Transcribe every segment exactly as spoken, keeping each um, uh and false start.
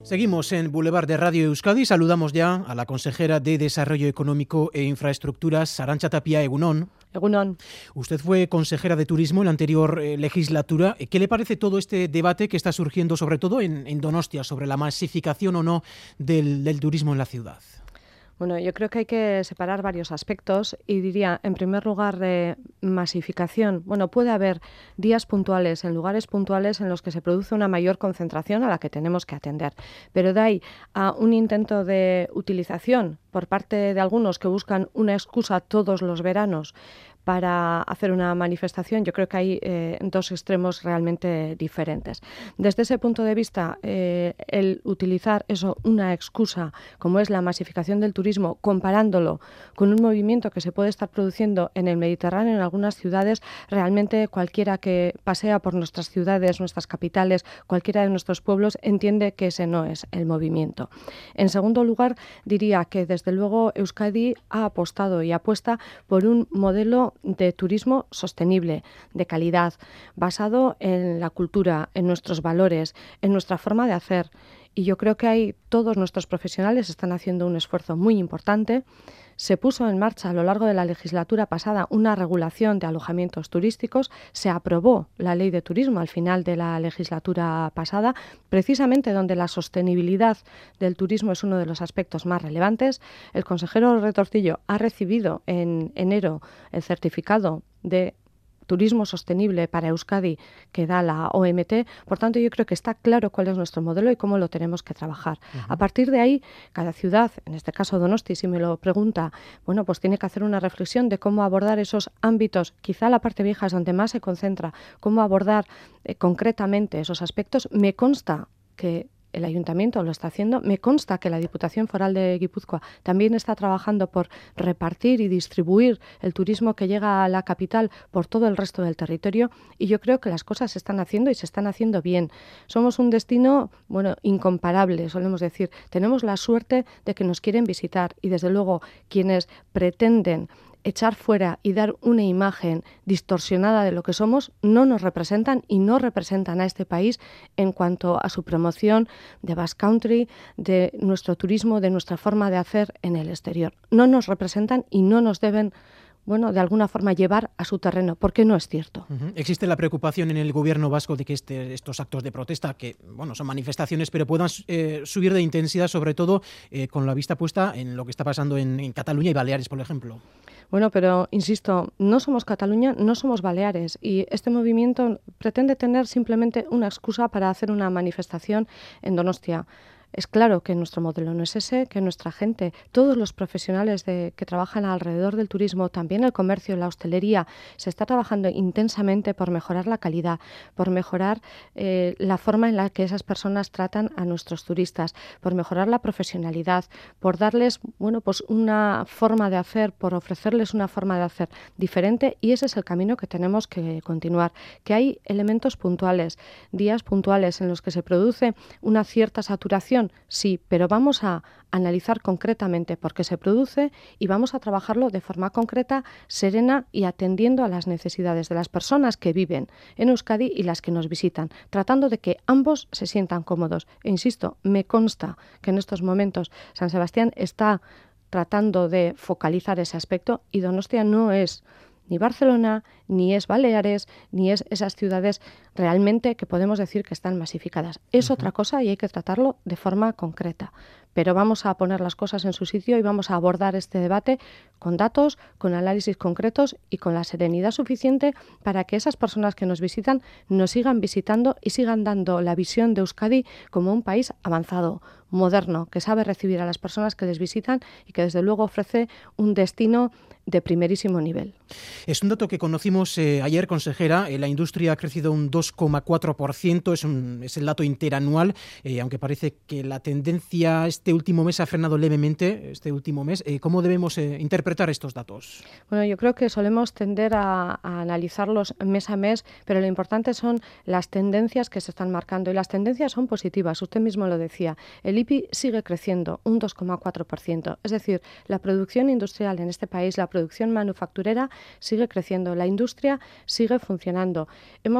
Seguimos en Boulevard de Radio Euskadi. Saludamos ya a la consejera de Desarrollo Económico e Infraestructuras, Arantxa Tapia. Egunon. Egunon. Usted fue consejera de Turismo en la anterior eh, legislatura. ¿Qué le parece todo este debate que está surgiendo, sobre todo en, en Donostia, sobre la masificación o no del, del turismo en la ciudad? Bueno, yo creo que hay que separar varios aspectos y diría, en primer lugar, de masificación. Bueno, puede haber días puntuales, en lugares puntuales en los que se produce una mayor concentración a la que tenemos que atender. Pero de ahí a un intento de utilización por parte de algunos que buscan una excusa todos los veranos para hacer una manifestación, yo creo que hay eh, dos extremos realmente diferentes. Desde ese punto de vista, eh, el utilizar eso, una excusa, como es la masificación del turismo, comparándolo con un movimiento que se puede estar produciendo en el Mediterráneo, en algunas ciudades, realmente cualquiera que pasea por nuestras ciudades, nuestras capitales, cualquiera de nuestros pueblos, entiende que ese no es el movimiento. En segundo lugar, diría que desde luego Euskadi ha apostado y apuesta por un modelo de turismo sostenible, de calidad, basado en la cultura, en nuestros valores, en nuestra forma de hacer. Y yo creo que ahí todos nuestros profesionales están haciendo un esfuerzo muy importante. Se puso en marcha a lo largo de la legislatura pasada una regulación de alojamientos turísticos, se aprobó la ley de turismo al final de la legislatura pasada, precisamente donde la sostenibilidad del turismo es uno de los aspectos más relevantes. El consejero Retortillo ha recibido en enero el certificado de turismo sostenible para Euskadi que da la O M T. Por tanto, yo creo que está claro cuál es nuestro modelo y cómo lo tenemos que trabajar. Uh-huh. A partir de ahí, cada ciudad, en este caso Donosti, si me lo pregunta, bueno, pues tiene que hacer una reflexión de cómo abordar esos ámbitos. Quizá la parte vieja es donde más se concentra, cómo abordar eh, concretamente esos aspectos. Me consta que el Ayuntamiento lo está haciendo. Me consta que la Diputación Foral de Guipúzcoa también está trabajando por repartir y distribuir el turismo que llega a la capital por todo el resto del territorio, y yo creo que las cosas se están haciendo y se están haciendo bien. Somos un destino, bueno, incomparable, solemos decir. Tenemos la suerte de que nos quieren visitar y, desde luego, quienes pretenden echar fuera y dar una imagen distorsionada de lo que somos, no nos representan y no representan a este país en cuanto a su promoción de Basque Country, de nuestro turismo, de nuestra forma de hacer en el exterior. No nos representan y no nos deben, bueno, de alguna forma llevar a su terreno, porque no es cierto. Uh-huh. Existe la preocupación en el gobierno vasco de que este, estos actos de protesta, que bueno, son manifestaciones, pero puedan eh, subir de intensidad, sobre todo eh, con la vista puesta en lo que está pasando en, en Cataluña y Baleares, por ejemplo. Bueno, pero insisto, no somos Cataluña, no somos Baleares, y este movimiento pretende tener simplemente una excusa para hacer una manifestación en Donostia. Es claro que nuestro modelo no es ese, que nuestra gente, todos los profesionales de, que trabajan alrededor del turismo, también el comercio, la hostelería, se está trabajando intensamente por mejorar la calidad, por mejorar eh, la forma en la que esas personas tratan a nuestros turistas, por mejorar la profesionalidad, por darles, bueno, pues una forma de hacer, por ofrecerles una forma de hacer diferente, y ese es el camino que tenemos que continuar. Que hay elementos puntuales, días puntuales en los que se produce una cierta saturación. Sí, pero vamos a analizar concretamente por qué se produce y vamos a trabajarlo de forma concreta, serena y atendiendo a las necesidades de las personas que viven en Euskadi y las que nos visitan, tratando de que ambos se sientan cómodos. E insisto, me consta que en estos momentos San Sebastián está tratando de focalizar ese aspecto y Donostia no es ni Barcelona, ni es Baleares, ni es esas ciudades realmente que podemos decir que están masificadas. Es uh-huh. otra cosa y hay que tratarlo de forma concreta. Pero vamos a poner las cosas en su sitio y vamos a abordar este debate con datos, con análisis concretos y con la serenidad suficiente para que esas personas que nos visitan nos sigan visitando y sigan dando la visión de Euskadi como un país avanzado, moderno, que sabe recibir a las personas que les visitan y que desde luego ofrece un destino de primerísimo nivel. Es un dato que conocimos eh, ayer, consejera. Eh, la industria ha crecido un dos coma cuatro por ciento, es, un, es el dato interanual, eh, aunque parece que la tendencia este último mes ha frenado levemente, este último mes. Eh, ¿Cómo debemos eh, interpretar estos datos? Bueno, yo creo que solemos tender a, a analizarlos mes a mes, pero lo importante son las tendencias que se están marcando, y las tendencias son positivas. Usted mismo lo decía, el I P I sigue creciendo un dos coma cuatro por ciento, es decir, la producción industrial en este país, la producción manufacturera sigue creciendo, la industria sigue funcionando. Hemos conocido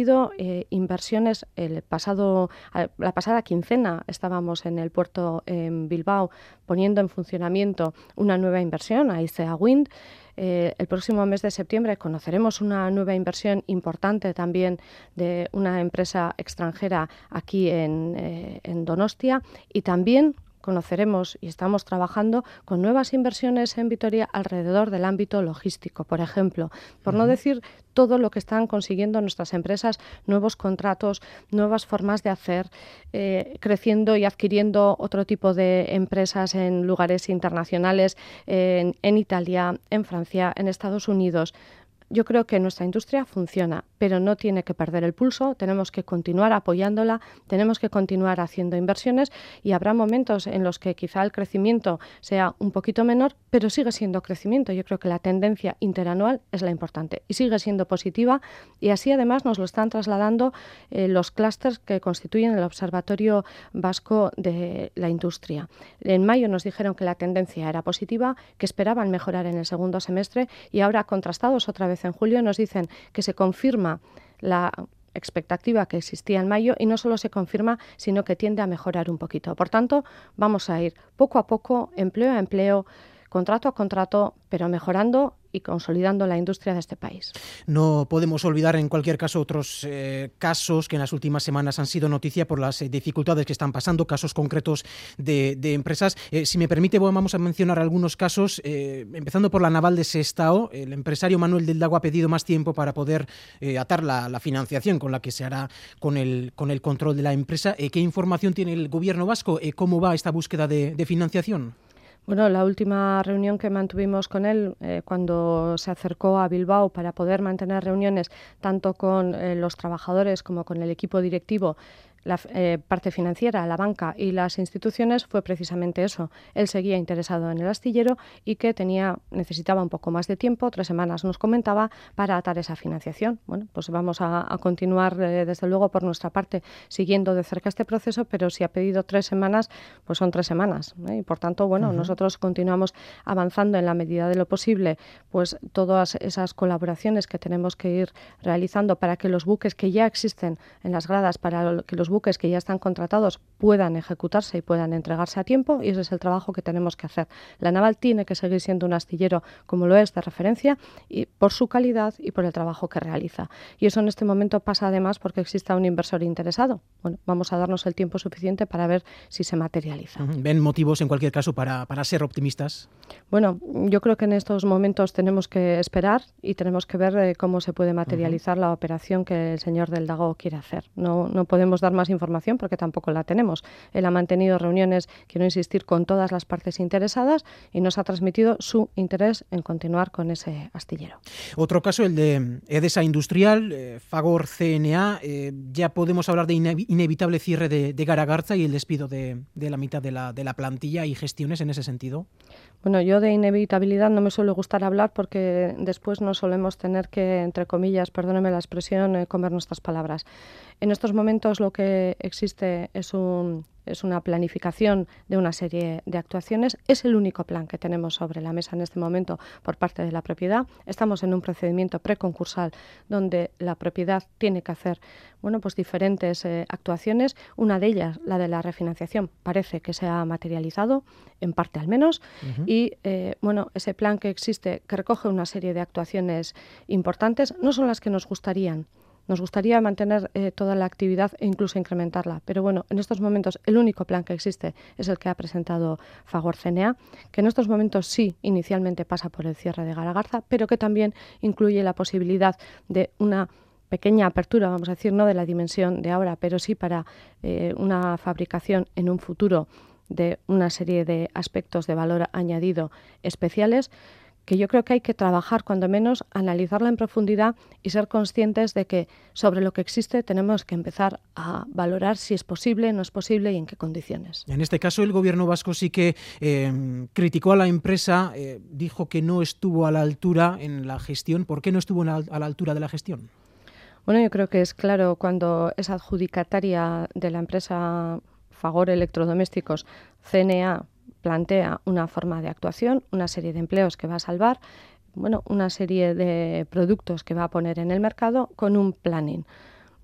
habido eh, inversiones. El pasado, la pasada quincena estábamos en el puerto en Bilbao poniendo en funcionamiento una nueva inversión, Aicea Wind. Eh, el próximo mes de septiembre conoceremos una nueva inversión importante también de una empresa extranjera aquí en, eh, en Donostia, y también conoceremos y estamos trabajando con nuevas inversiones en Vitoria alrededor del ámbito logístico, por ejemplo, por uh-huh. no decir todo lo que están consiguiendo nuestras empresas, nuevos contratos, nuevas formas de hacer, eh, creciendo y adquiriendo otro tipo de empresas en lugares internacionales, eh, en, en Italia, en Francia, en Estados Unidos. Yo creo que nuestra industria funciona, pero no tiene que perder el pulso, tenemos que continuar apoyándola, tenemos que continuar haciendo inversiones, y habrá momentos en los que quizá el crecimiento sea un poquito menor, pero sigue siendo crecimiento. Yo creo que la tendencia interanual es la importante y sigue siendo positiva, y así además nos lo están trasladando eh, los clústeres que constituyen el Observatorio Vasco de la Industria. En mayo nos dijeron que la tendencia era positiva, que esperaban mejorar en el segundo semestre, y ahora, contrastados otra vez en julio, nos dicen que se confirma la expectativa que existía en mayo, y no solo se confirma, sino que tiende a mejorar un poquito. Por tanto, vamos a ir poco a poco, empleo a empleo, contrato a contrato, pero mejorando y consolidando la industria de este país. No podemos olvidar, en cualquier caso, otros eh, casos que en las últimas semanas han sido noticia por las eh, dificultades que están pasando, casos concretos de, de empresas. Eh, si me permite, vamos a mencionar algunos casos, eh, empezando por la naval de Sestao. El empresario Manuel del Lago ha pedido más tiempo para poder eh, atar la, la financiación con la que se hará con el, con el control de la empresa. Eh, ¿Qué información tiene el gobierno vasco? Eh, ¿Cómo va esta búsqueda de, de financiación? Bueno, la última reunión que mantuvimos con él, eh, cuando se acercó a Bilbao para poder mantener reuniones tanto con eh, los trabajadores como con el equipo directivo, la eh, parte financiera, la banca y las instituciones, fue precisamente eso. Él seguía interesado en el astillero y que tenía necesitaba un poco más de tiempo, tres semanas nos comentaba, para atar esa financiación. Bueno, pues vamos a, a continuar eh, desde luego por nuestra parte siguiendo de cerca este proceso, pero si ha pedido tres semanas, pues son tres semanas, ¿eh? Y por tanto, bueno, uh-huh. nosotros continuamos avanzando en la medida de lo posible, pues todas esas colaboraciones que tenemos que ir realizando para que los buques que ya existen en las gradas, para que los buques que ya están contratados puedan ejecutarse y puedan entregarse a tiempo, y ese es el trabajo que tenemos que hacer. La naval tiene que seguir siendo un astillero como lo es de referencia, y por su calidad y por el trabajo que realiza. Y eso en este momento pasa además porque exista un inversor interesado. Bueno, vamos a darnos el tiempo suficiente para ver si se materializa. ¿Ven motivos en cualquier caso para, para ser optimistas? Bueno, yo creo que en estos momentos tenemos que esperar y tenemos que ver eh, cómo se puede materializar uh-huh. la operación que el señor del Lago quiere hacer. No, no podemos dar más información porque tampoco la tenemos. Él ha mantenido reuniones, quiero insistir, con todas las partes interesadas, y nos ha transmitido su interés en continuar con ese astillero. Otro caso, el de Edesa Industrial, eh, Fagor C N A. Eh, ya podemos hablar de ine- inevitable cierre de, de Garagarza y el despido de, de la mitad de la, de la plantilla, y gestiones en ese sentido. Bueno, yo de inevitabilidad no me suele gustar hablar porque después no solemos tener que, entre comillas, perdóneme la expresión, eh, comer nuestras palabras. En estos momentos lo que existe es un es una planificación de una serie de actuaciones. Es el único plan que tenemos sobre la mesa en este momento por parte de la propiedad. Estamos en un procedimiento preconcursal donde la propiedad tiene que hacer, bueno, pues diferentes eh, actuaciones. Una de ellas, la de la refinanciación, parece que se ha materializado, en parte al menos, uh-huh. y eh, bueno, ese plan que existe, que recoge una serie de actuaciones importantes, no son las que nos gustarían. Nos gustaría mantener eh, toda la actividad e incluso incrementarla. Pero bueno, en estos momentos el único plan que existe es el que ha presentado Fagor C N A, que en estos momentos sí inicialmente pasa por el cierre de Garagarza, pero que también incluye la posibilidad de una pequeña apertura, vamos a decir, no de la dimensión de ahora, pero sí para eh, una fabricación en un futuro de una serie de aspectos de valor añadido especiales, que yo creo que hay que trabajar, cuando menos, analizarla en profundidad y ser conscientes de que sobre lo que existe tenemos que empezar a valorar si es posible, no es posible y en qué condiciones. En este caso, el gobierno vasco sí que eh, criticó a la empresa, eh, dijo que no estuvo a la altura en la gestión. ¿Por qué no estuvo a la altura de la gestión? Bueno, yo creo que es claro, cuando es adjudicataria de la empresa Fagor Electrodomésticos, C N A plantea una forma de actuación, una serie de empleos que va a salvar, bueno, una serie de productos que va a poner en el mercado con un planning.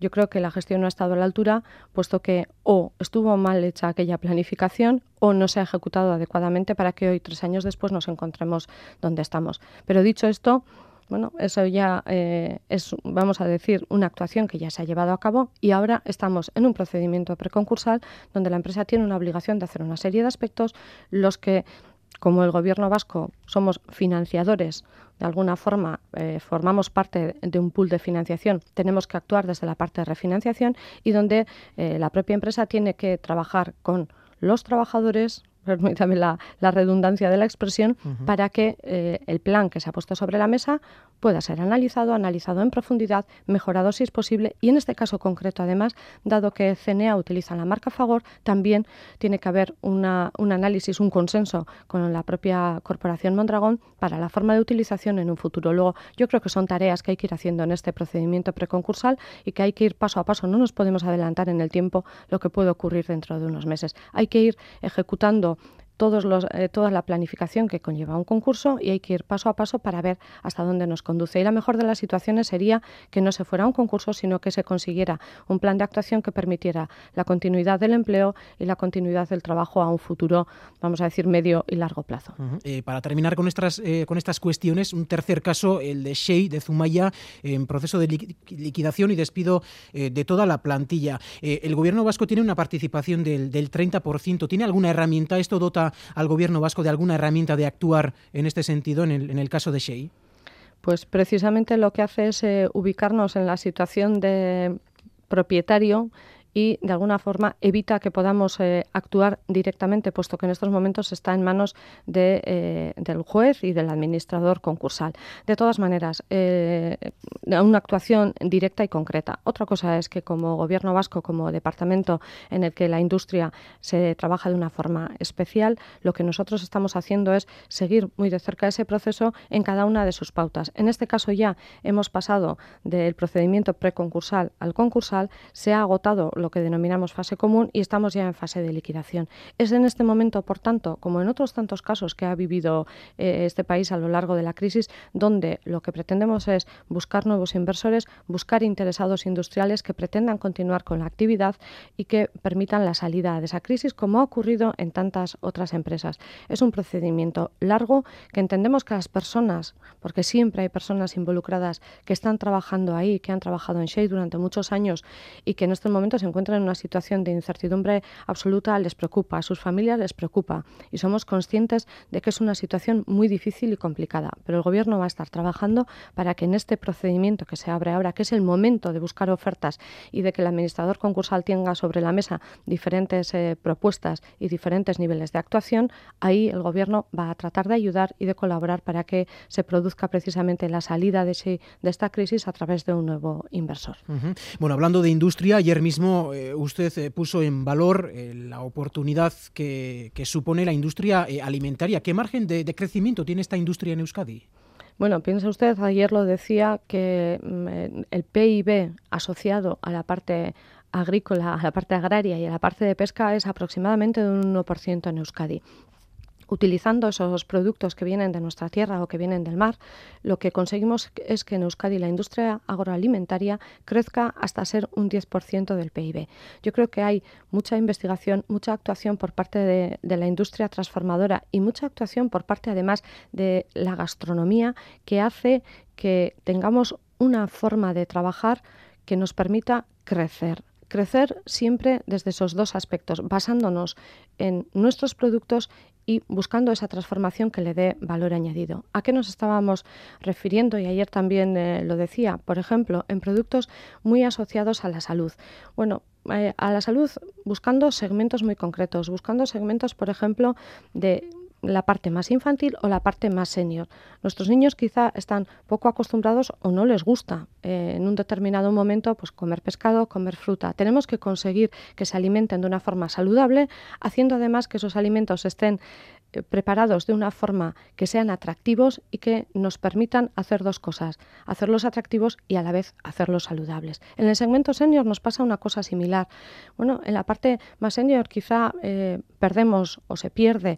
Yo creo que la gestión no ha estado a la altura, puesto que o estuvo mal hecha aquella planificación o no se ha ejecutado adecuadamente para que hoy, tres años después, nos encontremos donde estamos. Pero dicho esto, bueno, eso ya eh, es, vamos a decir, una actuación que ya se ha llevado a cabo y ahora estamos en un procedimiento preconcursal donde la empresa tiene una obligación de hacer una serie de aspectos, los que, como el Gobierno vasco, somos financiadores, de alguna forma eh, formamos parte de un pool de financiación, tenemos que actuar desde la parte de refinanciación y donde eh, la propia empresa tiene que trabajar con los trabajadores, permítame la, la redundancia de la expresión, uh-huh. para que eh, el plan que se ha puesto sobre la mesa pueda ser analizado, analizado en profundidad, mejorado si es posible y en este caso concreto, además, dado que C N E A utiliza la marca Fagor, también tiene que haber una, un análisis, un consenso con la propia Corporación Mondragón para la forma de utilización en un futuro. Luego, yo creo que son tareas que hay que ir haciendo en este procedimiento preconcursal y que hay que ir paso a paso. No nos podemos adelantar en el tiempo lo que puede ocurrir dentro de unos meses. Hay que ir ejecutando Todos los, eh, toda la planificación que conlleva un concurso y hay que ir paso a paso para ver hasta dónde nos conduce. Y la mejor de las situaciones sería que no se fuera a un concurso, sino que se consiguiera un plan de actuación que permitiera la continuidad del empleo y la continuidad del trabajo a un futuro, vamos a decir, medio y largo plazo. Uh-huh. Eh, para terminar con estas, eh, con estas cuestiones, un tercer caso, el de Xey, de Zumaya, eh, en proceso de li- liquidación y despido eh, de toda la plantilla. Eh, el Gobierno vasco tiene una participación del, del treinta por ciento. ¿Tiene alguna herramienta? ¿Esto dota al Gobierno vasco de alguna herramienta de actuar en este sentido, en el, en el caso de Xey? Pues precisamente lo que hace es eh, ubicarnos en la situación de propietario y de alguna forma evita que podamos eh, actuar directamente, puesto que en estos momentos está en manos de, eh, del juez y del administrador concursal. De todas maneras, eh, una actuación directa y concreta. Otra cosa es que como Gobierno vasco, como departamento en el que la industria se trabaja de una forma especial, lo que nosotros estamos haciendo es seguir muy de cerca ese proceso en cada una de sus pautas. En este caso ya hemos pasado del procedimiento preconcursal al concursal, se ha agotado lo que denominamos fase común y estamos ya en fase de liquidación. Es en este momento, por tanto, como en otros tantos casos que ha vivido eh, este país a lo largo de la crisis, donde lo que pretendemos es buscar nuevos inversores, buscar interesados industriales que pretendan continuar con la actividad y que permitan la salida de esa crisis, como ha ocurrido en tantas otras empresas. Es un procedimiento largo que entendemos que las personas, porque siempre hay personas involucradas que están trabajando ahí, que han trabajado en Xey durante muchos años y que en estos momentos se encuentran en una situación de incertidumbre absoluta, les preocupa, a sus familias les preocupa y somos conscientes de que es una situación muy difícil y complicada, pero el Gobierno va a estar trabajando para que en este procedimiento que se abre ahora, que es el momento de buscar ofertas y de que el administrador concursal tenga sobre la mesa diferentes eh, propuestas y diferentes niveles de actuación, ahí el Gobierno va a tratar de ayudar y de colaborar para que se produzca precisamente la salida de, ese, de esta crisis a través de un nuevo inversor. Uh-huh. Bueno, hablando de industria, ayer mismo eh, usted eh, puso en valor eh, la oportunidad que, que supone la industria eh, alimentaria. ¿Qué margen de, de crecimiento tiene esta industria en Euskadi? Bueno, piensa usted, ayer lo decía, que mm, el P I B asociado a la parte agrícola, a la parte agraria y a la parte de pesca es aproximadamente de un uno por ciento en Euskadi. Utilizando esos productos que vienen de nuestra tierra o que vienen del mar, lo que conseguimos es que en Euskadi la industria agroalimentaria crezca hasta ser un diez por ciento del P I B. Yo creo que hay mucha investigación, mucha actuación por parte de, de la industria transformadora y mucha actuación por parte además de la gastronomía que hace que tengamos una forma de trabajar que nos permita crecer. Crecer siempre desde esos dos aspectos, basándonos en nuestros productos y buscando esa transformación que le dé valor añadido. ¿A qué nos estábamos refiriendo? Y ayer también eh, lo decía, por ejemplo, en productos muy asociados a la salud. Bueno, eh, a la salud buscando segmentos muy concretos, buscando segmentos, por ejemplo, de la parte más infantil o la parte más senior. Nuestros niños quizá están poco acostumbrados o no les gusta eh, en un determinado momento pues comer pescado, comer fruta. Tenemos que conseguir que se alimenten de una forma saludable, haciendo además que esos alimentos estén eh, preparados de una forma que sean atractivos y que nos permitan hacer dos cosas, hacerlos atractivos y a la vez hacerlos saludables. En el segmento senior nos pasa una cosa similar. Bueno, en la parte más senior quizá eh, perdemos o se pierde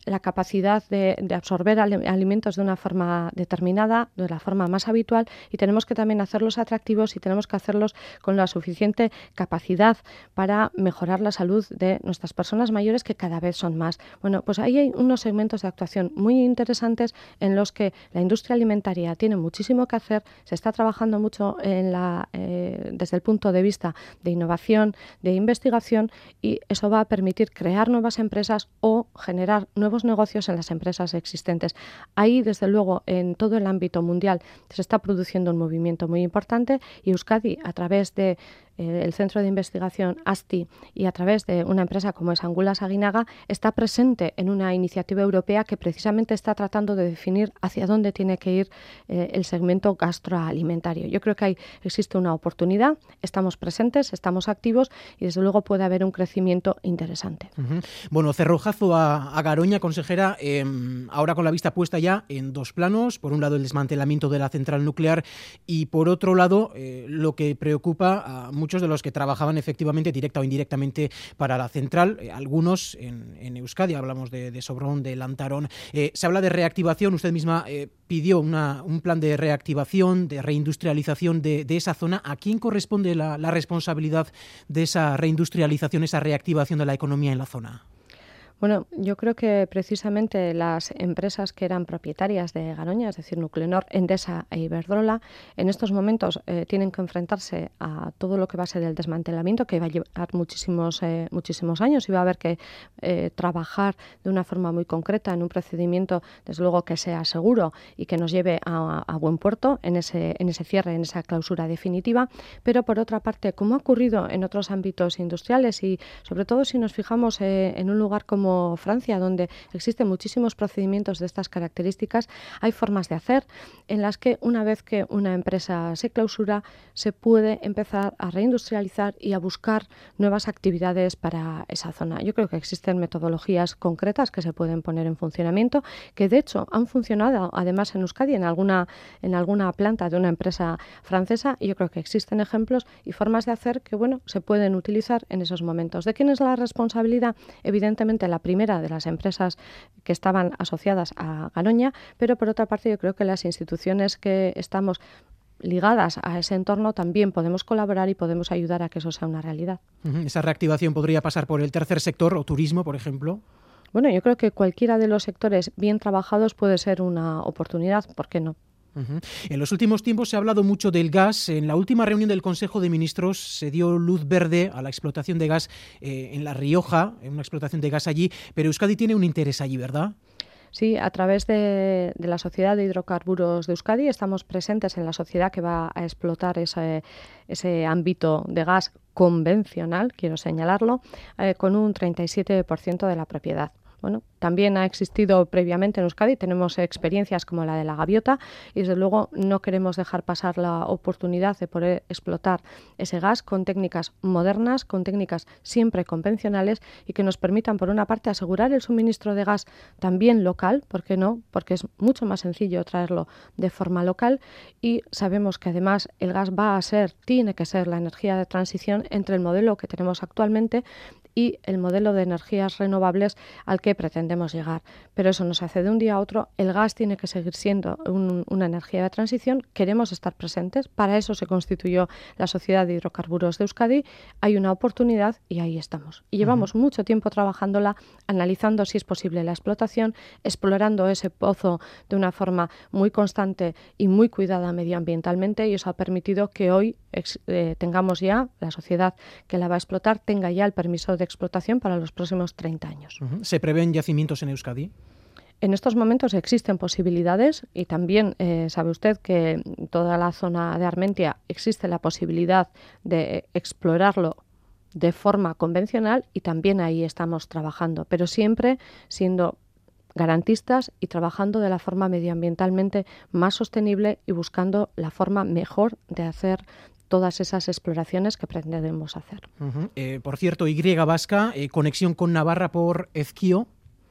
la capacidad de, de absorber al, alimentos de una forma determinada, de la forma más habitual, y tenemos que también hacerlos atractivos y tenemos que hacerlos con la suficiente capacidad para mejorar la salud de nuestras personas mayores, que cada vez son más. Bueno, pues ahí hay unos segmentos de actuación muy interesantes en los que la industria alimentaria tiene muchísimo que hacer. Se está trabajando mucho en la, eh, desde el punto de vista de innovación, de investigación, y eso va a permitir crear nuevas empresas o generar nuevos negocios en las empresas existentes. Ahí, desde luego, en todo el ámbito mundial se está produciendo un movimiento muy importante, y Euskadi, a través de el Centro de Investigación ASTI y a través de una empresa como es Angulas Aguinaga, está presente en una iniciativa europea que precisamente está tratando de definir hacia dónde tiene que ir eh, el segmento gastroalimentario. Yo creo que ahí existe una oportunidad, estamos presentes, estamos activos, y desde luego puede haber un crecimiento interesante. Uh-huh. Bueno, cerrojazo a, a Garoña, consejera, eh, ahora con la vista puesta ya en dos planos: por un lado el desmantelamiento de la central nuclear, y por otro lado eh, lo que preocupa a muchos de los que trabajaban efectivamente, directa o indirectamente, para la central, eh, algunos en, en Euskadi, hablamos de, de Sobrón, de Lantarón. Eh, se habla de reactivación, usted misma eh, pidió una, un plan de reactivación, de reindustrialización de, de esa zona. ¿A quién corresponde la, la responsabilidad de esa reindustrialización, esa reactivación de la economía en la zona? Bueno, yo creo que precisamente las empresas que eran propietarias de Garoña, es decir, Nuclenor, Endesa e Iberdrola, en estos momentos eh, tienen que enfrentarse a todo lo que va a ser el desmantelamiento, que va a llevar muchísimos, eh, muchísimos años, y va a haber que eh, trabajar de una forma muy concreta en un procedimiento, desde luego, que sea seguro y que nos lleve a, a buen puerto en ese, en ese cierre, en esa clausura definitiva. Pero, por otra parte, como ha ocurrido en otros ámbitos industriales, y sobre todo si nos fijamos eh, en un lugar como Francia, donde existen muchísimos procedimientos de estas características, hay formas de hacer en las que, una vez que una empresa se clausura, se puede empezar a reindustrializar y a buscar nuevas actividades para esa zona. Yo creo que existen metodologías concretas que se pueden poner en funcionamiento, que de hecho han funcionado además en Euskadi, en alguna, en alguna planta de una empresa francesa, y yo creo que existen ejemplos y formas de hacer que, bueno, se pueden utilizar en esos momentos. ¿De quién es la responsabilidad? Evidentemente la primera de las empresas que estaban asociadas a Garoña, pero por otra parte yo creo que las instituciones que estamos ligadas a ese entorno también podemos colaborar y podemos ayudar a que eso sea una realidad. Uh-huh. ¿Esa reactivación podría pasar por el tercer sector o turismo, por ejemplo? Bueno, yo creo que cualquiera de los sectores bien trabajados puede ser una oportunidad, ¿por qué no? Uh-huh. En los últimos tiempos se ha hablado mucho del gas. En la última reunión del Consejo de Ministros se dio luz verde a la explotación de gas eh, en La Rioja, en una explotación de gas allí, pero Euskadi tiene un interés allí, ¿verdad? Sí, a través de, de la Sociedad de Hidrocarburos de Euskadi estamos presentes en la sociedad que va a explotar ese, ese ámbito de gas convencional, quiero señalarlo, eh, con un treinta y siete por ciento de la propiedad. Bueno, también ha existido previamente en Euskadi, tenemos experiencias como la de la gaviota, y desde luego no queremos dejar pasar la oportunidad de poder explotar ese gas con técnicas modernas, con técnicas siempre convencionales, y que nos permitan, por una parte, asegurar el suministro de gas también local, ¿por qué no? Porque es mucho más sencillo traerlo de forma local, y sabemos que además el gas va a ser, tiene que ser la energía de transición entre el modelo que tenemos actualmente y el modelo de energías renovables al que pretendemos llegar. Pero eso no se hace de un día a otro. El gas tiene que seguir siendo un, una energía de transición. Queremos estar presentes. Para eso se constituyó la Sociedad de Hidrocarburos de Euskadi. Hay una oportunidad y ahí estamos. Y llevamos uh-huh. mucho tiempo trabajándola, analizando si es posible la explotación, explorando ese pozo de una forma muy constante y muy cuidada medioambientalmente, y eso ha permitido que hoy ex, eh, tengamos ya, la sociedad que la va a explotar, tenga ya el permiso de explotación para los próximos treinta años. Uh-huh. ¿Se prevén yacimientos en Euskadi? En estos momentos existen posibilidades, y también eh, sabe usted que en toda la zona de Armentia existe la posibilidad de explorarlo de forma convencional, y también ahí estamos trabajando, pero siempre siendo garantistas y trabajando de la forma medioambientalmente más sostenible y buscando la forma mejor de hacer todas esas exploraciones que pretendemos hacer. Uh-huh. Eh, por cierto, Y vasca, eh, conexión con Navarra por Ezquio.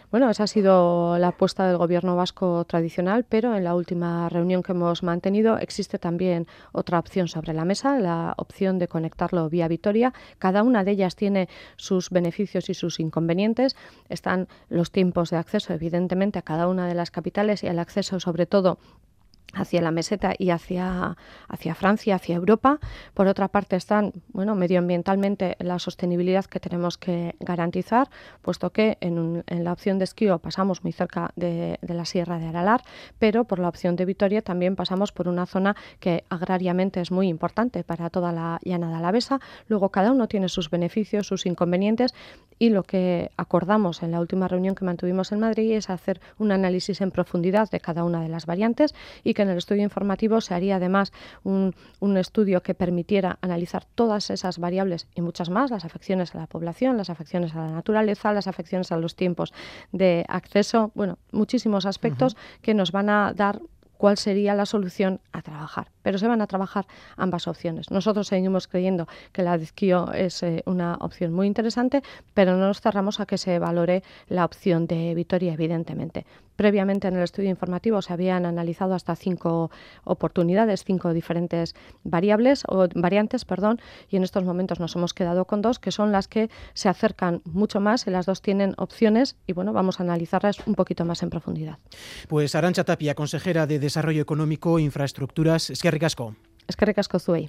Bueno, esa ha sido la apuesta del Gobierno vasco tradicional, pero en la última reunión que hemos mantenido existe también otra opción sobre la mesa, la opción de conectarlo vía Vitoria. Cada una de ellas tiene sus beneficios y sus inconvenientes. Están los tiempos de acceso, evidentemente, a cada una de las capitales y el acceso, sobre todo, hacia la meseta y hacia, hacia Francia, hacia Europa. Por otra parte están, bueno, medioambientalmente la sostenibilidad que tenemos que garantizar, puesto que en, un, en la opción de Esquío pasamos muy cerca de, de la Sierra de Aralar, pero por la opción de Vitoria también pasamos por una zona que agrariamente es muy importante para toda la llanada alavesa. Luego cada uno tiene sus beneficios, sus inconvenientes, y lo que acordamos en la última reunión que mantuvimos en Madrid es hacer un análisis en profundidad de cada una de las variantes, y que en el estudio informativo se haría además un, un estudio que permitiera analizar todas esas variables y muchas más, las afecciones a la población, las afecciones a la naturaleza, las afecciones a los tiempos de acceso, bueno, muchísimos aspectos uh-huh. que nos van a dar cuál sería la solución a trabajar. Pero se van a trabajar ambas opciones. Nosotros seguimos creyendo que la de Esquío es eh, una opción muy interesante, pero no nos cerramos a que se valore la opción de Vitoria, evidentemente. Previamente en el estudio informativo se habían analizado hasta cinco oportunidades, cinco diferentes variables o variantes, perdón, y en estos momentos nos hemos quedado con dos, que son las que se acercan mucho más, y las dos tienen opciones, y bueno, vamos a analizarlas un poquito más en profundidad. Pues Arantxa Tapia, consejera de Desarrollo Económico e Infraestructuras, eskerrik asko. Eskerrik asko zuei.